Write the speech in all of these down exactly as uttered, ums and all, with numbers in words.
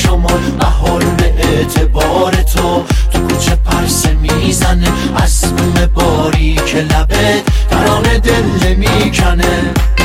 شما، بهار به اعتبار تو، تو کوچه پرسه میزنه از بوم باری که لبت ترانه دل میکنه.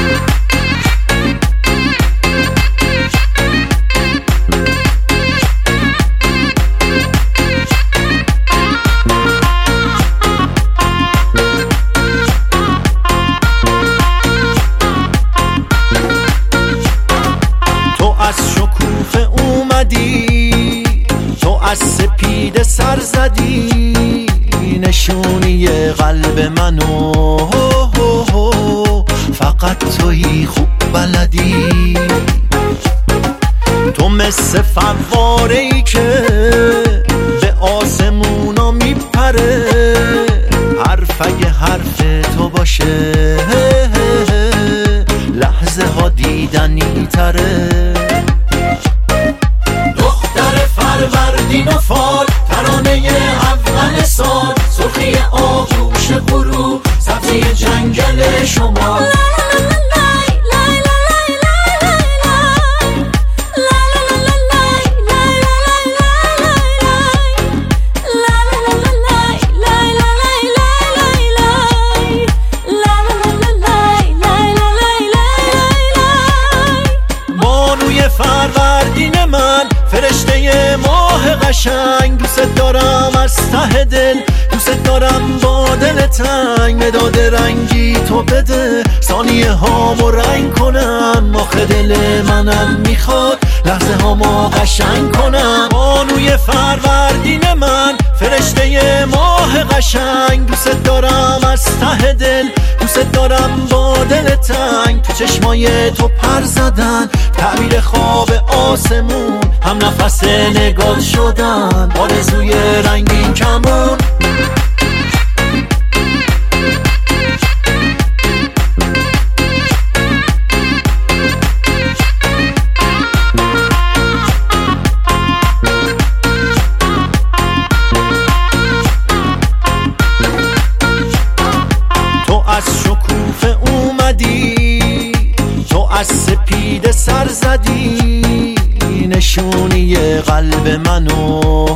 از سپید سر زدی نشونی قلب منو، فقط تویی خوب بلدی. تو مثل فواره ای که به آسمونا میپره، حرف اگه حرف تو باشه لحظه ها دیدنی تره. فروردین و فال، ترانه اول سال، سرخی آغوش غروب، سبزی جنگل شما. بانوی فروردین من، فرشته ماه قشنگ، دوست دارم از ته دل، دوست دارم با دل تنگ. مداد رنگی تو بده ثانیه هامو رنگ کنم، آخه دل منم میخواد لحظه هامو قشنگ کنم. بانوی فروردین من، فرشته ماه قشنگ، دوست دارم از ته دل، دوست دارم با دل تنگ. تو چشمای تو پر زدن تعبیر خواب آسمون، هم نفس نگات شدن آرزوی رنگین کمون. تو از شکوفه اومدی، تو از سپید سر زدی نشونی قلب منو،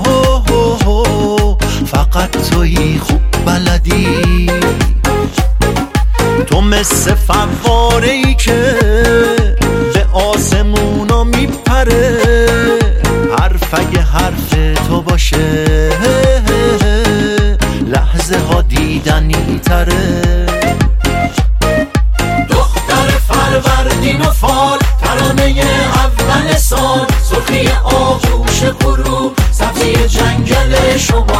فقط تویی خوب بلدی. تو مثل فواره ای که به آسمونا میپره، حرف اگه حرف تو باشه لحظه ها دیدنی تره. دختر فروردین و فال، ترانه اول سال، سرخی آغوش غروب، سبزی جنگل شما.